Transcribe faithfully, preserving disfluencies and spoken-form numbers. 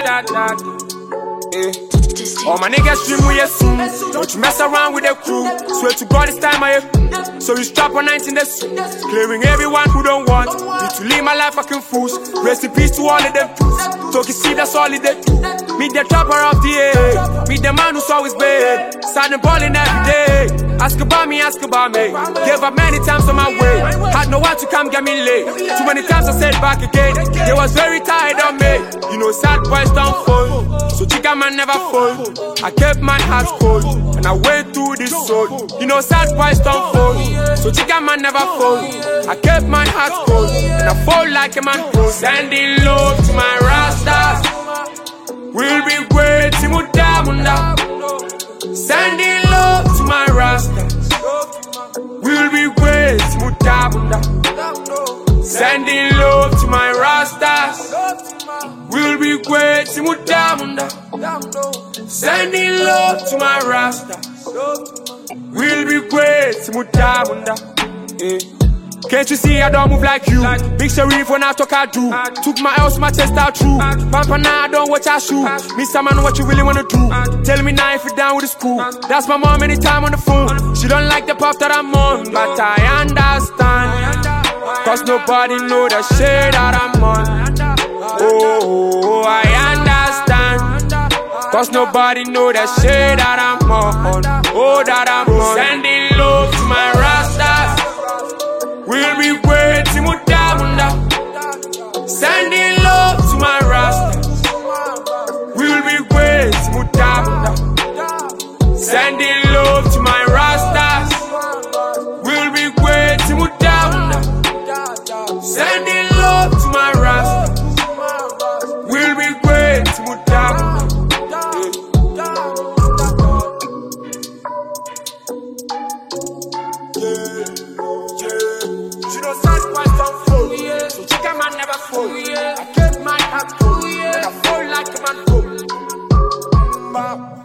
da da da. Eh. All my niggas stream with you soon. Don't you mess around with the crew. Swear to God, this time I have. So we strap on nineteen the suit. Clearing everyone who don't want me to live my life fucking fools. Rest in peace to all of them. Talk you see, that's all it did. Meet the trapper of the air. Meet the man who's always bad. Starting balling every day. Ask about me, ask about me. Gave up many times on my way. Had no one to come get me late. Too many times I said back again. They was very tired of me. You know, sad boys don't fall. So chica man never fall. I kept my heart cold, and I went through this soul. You know, sad boys don't fall. So chica man never fall. I kept my heart cold, and I fall like a man cold. Sending love to my rastas. We'll be great, Timudamunda. Sending love to my rastas. We'll be great, Timudamunda. Sending love to my rastas. We'll be great, Timudamunda. Sending love to my rastas. We'll be great, Timudamunda. Eh. Can't you see I don't move like you? Big Sharif when I talk I do. Took my house, my chest out true. Pampa now I don't watch I shoot. Mister Man, what you really wanna do? Tell me now if you're down with the school. That's my mom anytime on the phone. She don't like the pop that I'm on, but I understand. Cause nobody know the shit that I'm on. Oh, I understand. Cause nobody know the shit that I'm on. Oh, that I'm on. Sending love to my rastas. We'll be great, Timudamunda. Sending love to my rastas. We'll be great, Timudamunda. Sending love to my rastas. We'll be great, Timudamunda. Sending love to my rastas. We'll be great, Timudamunda. So chica man never fall. I kept my heart cold, and I fall like a man cold.